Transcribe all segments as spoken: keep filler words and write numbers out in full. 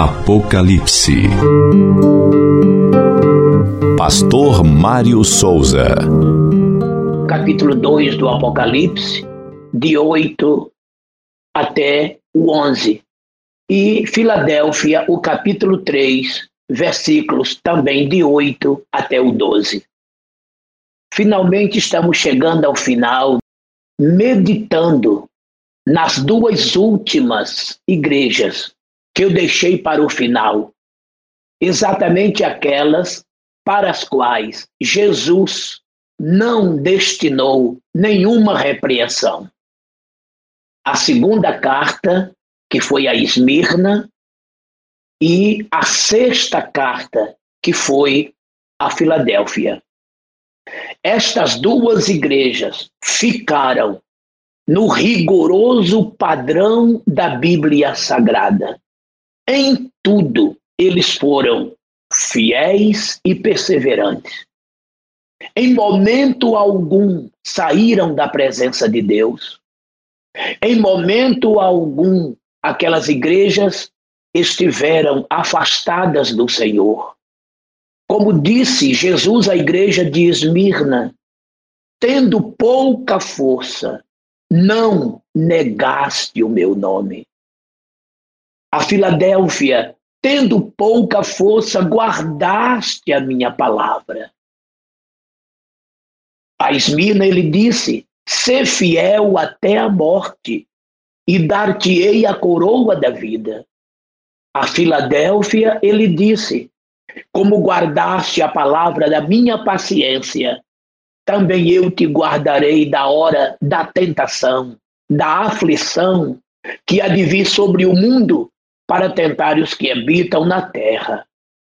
Apocalipse. Pastor Mário Souza. Capítulo dois do Apocalipse, de oito até o onze. E Filadélfia, o capítulo três, versículos também de oito até o doze. Finalmente estamos chegando ao final, meditando nas duas últimas igrejas que eu deixei para o final, exatamente aquelas para as quais Jesus não destinou nenhuma repreensão. A segunda carta, que foi a Esmirna, e a sexta carta, que foi a Filadélfia. Estas duas igrejas ficaram no rigoroso padrão da Bíblia Sagrada. Em tudo, eles foram fiéis e perseverantes. Em momento algum, saíram da presença de Deus. Em momento algum, aquelas igrejas estiveram afastadas do Senhor. Como disse Jesus à igreja de Esmirna, tendo pouca força, não negaste o meu nome. A Filadélfia, tendo pouca força, guardaste a minha palavra. A Esmirna, ele disse, sê fiel até a morte, e dar-te-ei a coroa da vida. A Filadélfia, ele disse, como guardaste a palavra da minha paciência, também eu te guardarei da hora da tentação, da aflição que há de vir sobre o mundo para tentar os que habitam na terra.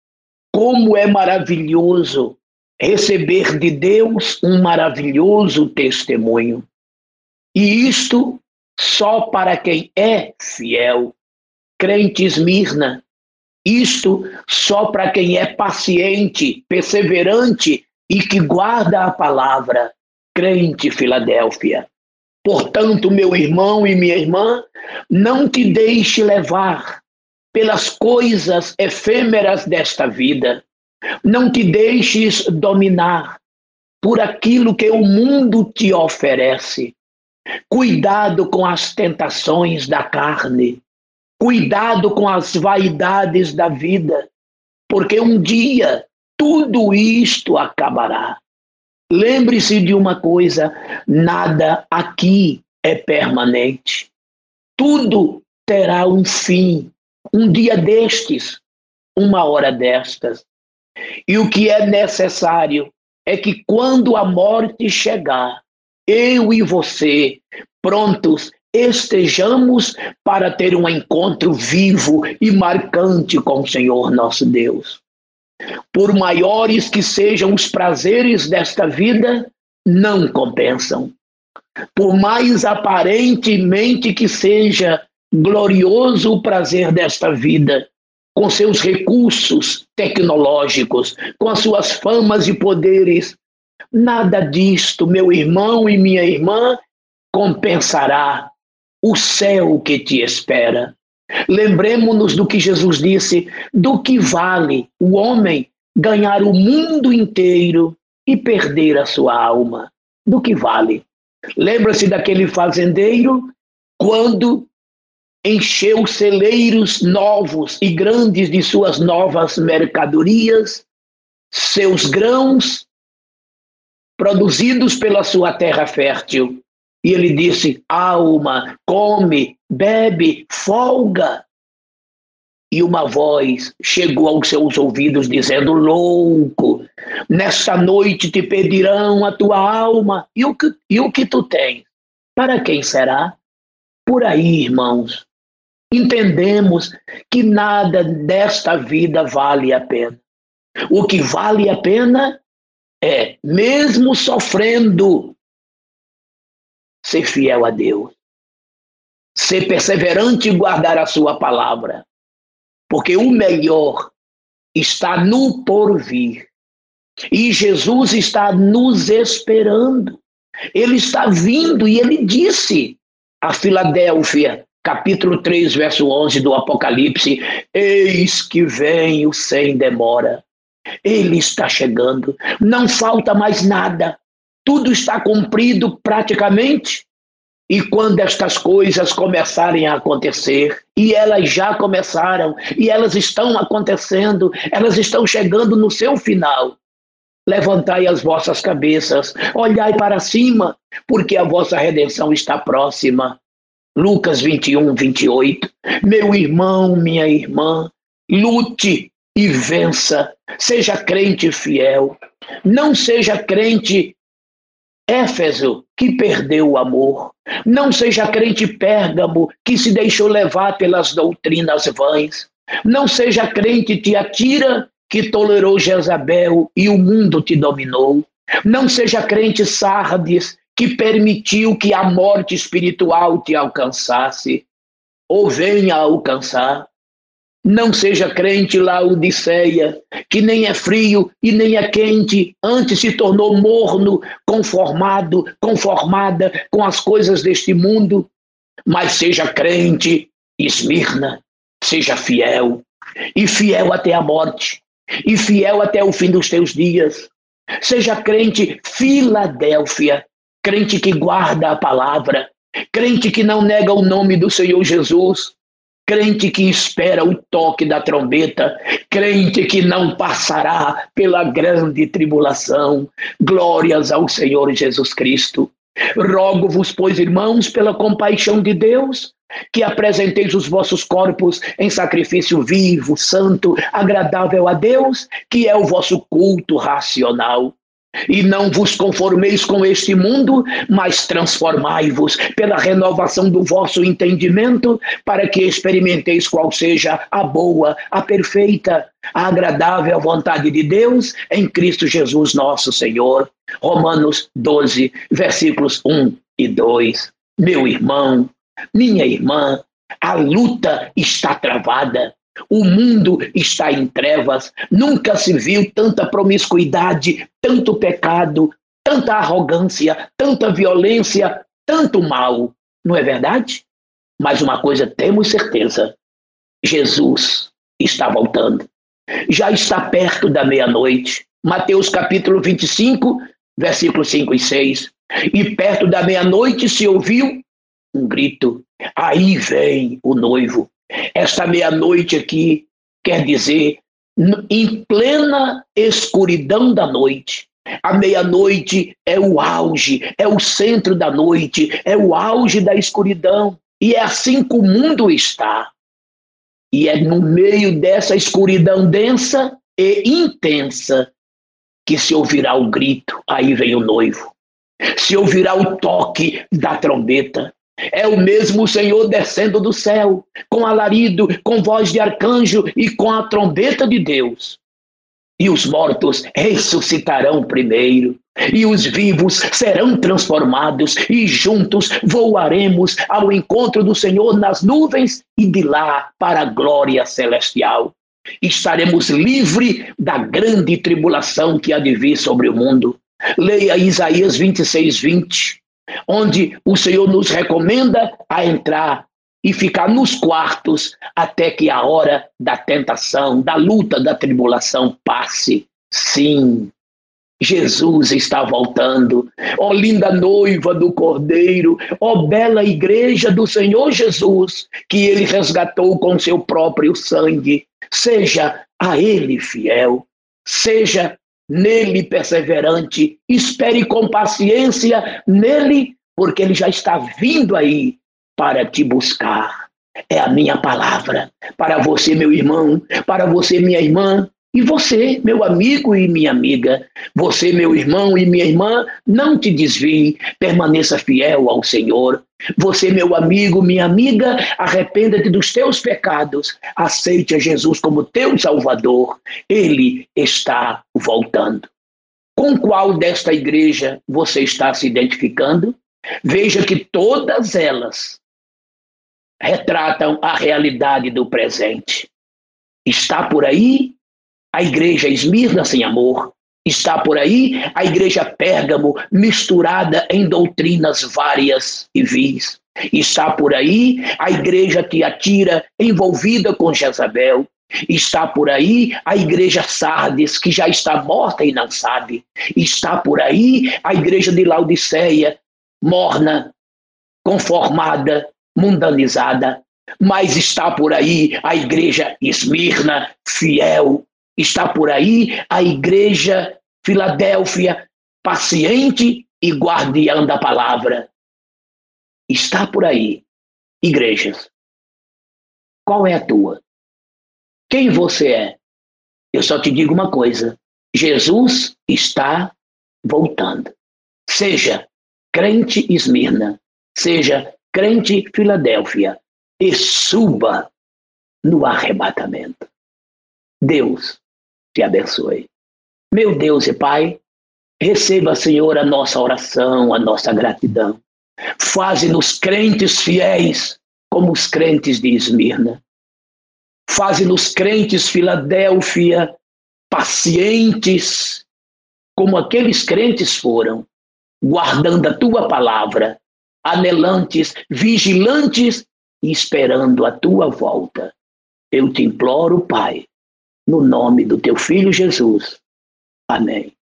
Como é maravilhoso receber de Deus um maravilhoso testemunho. E isto só para quem é fiel. Crente Esmirna, isto só para quem é paciente, perseverante e que guarda a palavra. Crente Filadélfia. Portanto, meu irmão e minha irmã, não te deixe levar pelas coisas efêmeras desta vida. Não te deixes dominar por aquilo que o mundo te oferece. Cuidado com as tentações da carne. Cuidado com as vaidades da vida, porque um dia tudo isto acabará. Lembre-se de uma coisa, nada aqui é permanente. Tudo terá um fim, um dia destes, uma hora destas. E o que é necessário é que quando a morte chegar, eu e você, prontos, estejamos para ter um encontro vivo e marcante com o Senhor nosso Deus. Por maiores que sejam os prazeres desta vida, não compensam. Por mais aparentemente que seja glorioso o prazer desta vida, com seus recursos tecnológicos, com as suas famas e poderes, nada disto, meu irmão e minha irmã, compensará o céu que te espera. Lembremos-nos do que Jesus disse, do que vale o homem ganhar o mundo inteiro e perder a sua alma. Do que vale? Lembra-se daquele fazendeiro quando encheu celeiros novos e grandes de suas novas mercadorias, seus grãos produzidos pela sua terra fértil. E ele disse, alma, come, bebe, folga. E uma voz chegou aos seus ouvidos dizendo, louco, nesta noite te pedirão a tua alma. E o que, e o que tu tens? Para quem será? Por aí, irmãos, entendemos que nada desta vida vale a pena. O que vale a pena é, mesmo sofrendo, ser fiel a Deus, ser perseverante e guardar a sua palavra, porque o melhor está no porvir e Jesus está nos esperando. Ele está vindo e ele disse a Filadélfia, capítulo três, verso onze do Apocalipse: eis que venho sem demora. Ele está chegando, não falta mais nada, tudo está cumprido praticamente. E quando estas coisas começarem a acontecer, e elas já começaram, e elas estão acontecendo, elas estão chegando no seu final, levantai as vossas cabeças, olhai para cima, porque a vossa redenção está próxima. Lucas vinte e um, vinte e oito. Meu irmão, minha irmã, lute e vença, seja crente fiel, não seja crente Éfeso, que perdeu o amor, não seja crente Pérgamo, que se deixou levar pelas doutrinas vãs, não seja crente Tiatira, que tolerou Jezabel e o mundo te dominou, não seja crente Sardes, que permitiu que a morte espiritual te alcançasse, ou venha a alcançar. Não seja crente Laodiceia, que nem é frio e nem é quente, antes se tornou morno, conformado, conformada com as coisas deste mundo. Mas seja crente Esmirna, seja fiel, e fiel até a morte, e fiel até o fim dos teus dias. Seja crente Filadélfia, crente que guarda a palavra, crente que não nega o nome do Senhor Jesus, crente que espera o toque da trombeta, crente que não passará pela grande tribulação. Glórias ao Senhor Jesus Cristo. Rogo-vos, pois, irmãos, pela compaixão de Deus, que apresenteis os vossos corpos em sacrifício vivo, santo, agradável a Deus, que é o vosso culto racional. E não vos conformeis com este mundo, mas transformai-vos pela renovação do vosso entendimento, para que experimenteis qual seja a boa, a perfeita, a agradável vontade de Deus em Cristo Jesus nosso Senhor. Romanos doze, versículos um e dois. Meu irmão, minha irmã, a luta está travada. O mundo está em trevas, nunca se viu tanta promiscuidade, tanto pecado, tanta arrogância, tanta violência, tanto mal, não é verdade? Mas uma coisa temos certeza, Jesus está voltando, já está perto da meia-noite. Mateus capítulo vinte e cinco, versículos cinco e seis. E perto da meia-noite se ouviu um grito: aí vem o noivo. Esta meia-noite aqui quer dizer em plena escuridão da noite. A meia-noite é o auge, é o centro da noite, é o auge da escuridão. E é assim que o mundo está. E é no meio dessa escuridão densa e intensa que se ouvirá o grito: aí vem o noivo. Se ouvirá o toque da trombeta. É o mesmo Senhor descendo do céu, com alarido, com voz de arcanjo e com a trombeta de Deus. E os mortos ressuscitarão primeiro, e os vivos serão transformados, e juntos voaremos ao encontro do Senhor nas nuvens, e de lá para a glória celestial. Estaremos livres da grande tribulação que há de vir sobre o mundo. Leia Isaías vinte e seis, vinte. Onde o Senhor nos recomenda a entrar e ficar nos quartos até que a hora da tentação, da luta, da tribulação passe. Sim, Jesus está voltando. Ó linda noiva do Cordeiro, ó bela igreja do Senhor Jesus, que ele resgatou com seu próprio sangue. Seja a ele fiel, seja nele perseverante, espere com paciência nele, porque ele já está vindo aí para te buscar. É a minha palavra para você, meu irmão, para você, minha irmã, e você, meu amigo e minha amiga. Você, meu irmão e minha irmã, não te desvie, permaneça fiel ao Senhor. Você, meu amigo, minha amiga, arrependa-te dos teus pecados, aceite a Jesus como teu Salvador. Ele está voltando. Com qual desta igreja você está se identificando? Veja que todas elas retratam a realidade do presente. Está por aí a igreja Esmirna sem amor. Está por aí a igreja Pérgamo misturada em doutrinas várias e vis. Está por aí a igreja Tiatira envolvida com Jezabel. Está por aí a igreja Sardes, que já está morta e não sabe. Está por aí a igreja de Laodiceia, morna, conformada, mundanizada. Mas está por aí a igreja Esmirna, fiel. Está por aí a igreja Filadélfia, paciente e guardiã da palavra. Está por aí, igrejas. Qual é a tua? Quem você é? Eu só te digo uma coisa: Jesus está voltando. Seja crente Esmirna, seja crente Filadélfia, e suba no arrebatamento. Deus te abençoe. Meu Deus e Pai, receba, Senhor, a nossa oração, a nossa gratidão. Faze-nos crentes fiéis como os crentes de Esmirna. Faze-nos crentes Filadélfia, pacientes como aqueles crentes foram, guardando a tua palavra, anelantes, vigilantes e esperando a tua volta. Eu te imploro, Pai, no nome do teu Filho Jesus. Amém.